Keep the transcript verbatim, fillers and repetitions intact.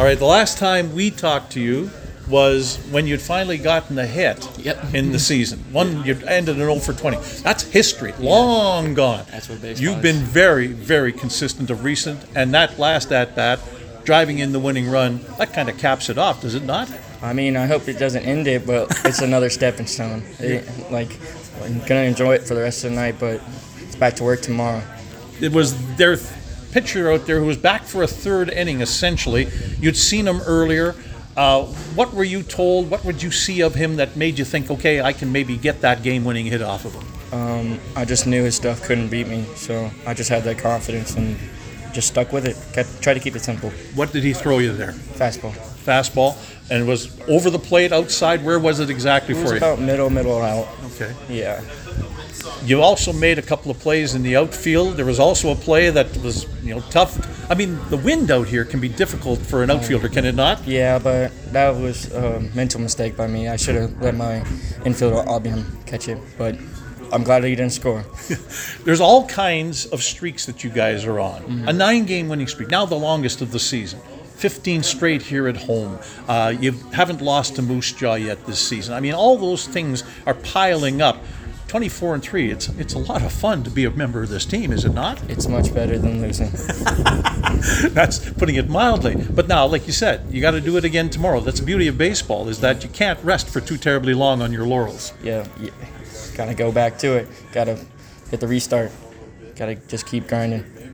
All right, the last time we talked to you was when you'd finally gotten a hit Yep. in the season. One, you ended an oh for twenty. That's history, long gone. That's what baseball You've is. been very, very consistent of recent, and that last at-bat, driving in the winning run, that kind of caps it off, does it not? I mean, I hope it doesn't end it, but it's another stepping stone. It, like, I'm going to enjoy it for the rest of the night, but it's back to work tomorrow. It was their pitcher out there who was back for a third inning, essentially. You'd seen him earlier. Uh, what were you told? What would you see of him that made you think, okay, I can maybe get that game-winning hit off of him? Um, I just knew his stuff couldn't beat me, so I just had that confidence and just stuck with it. Kept, tried to keep it simple. What did he throw you there? Fastball. Fastball, and it was over the plate, outside. Where was it exactly It for was you? about middle, middle out. Okay. Yeah. You also made a couple of plays in the outfield. There was also a play that was, you know, tough. I mean, the wind out here can be difficult for an outfielder, can it not? Yeah, but that was a mental mistake by me. I should have let my infielder Albion catch it, but I'm glad that he didn't score. There's all kinds of streaks that you guys are on. Mm-hmm. A nine-game winning streak, now the longest of the season. fifteen straight here at home. Uh, you haven't lost to Moose Jaw yet this season. I mean, all those things are piling up. twenty-four and three. It's it's a lot of fun to be a member of this team, is it not? It's much better than losing. That's putting it mildly. But now, like you said, you got to do it again tomorrow. That's the beauty of baseball, is that you can't rest for too terribly long on your laurels. Yeah, yeah. Gotta go back to it. Gotta hit the restart. Gotta just keep grinding.